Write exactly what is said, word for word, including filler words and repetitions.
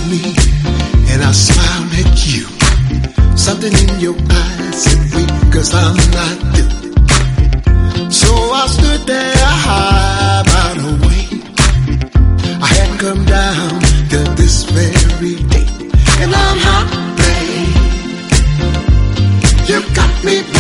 me and I smiled at you. Something in your eyes said wait, cause I'm not through. So I stood there high right away. I hadn't come down to this very day. And I'm hot, babe. You got me.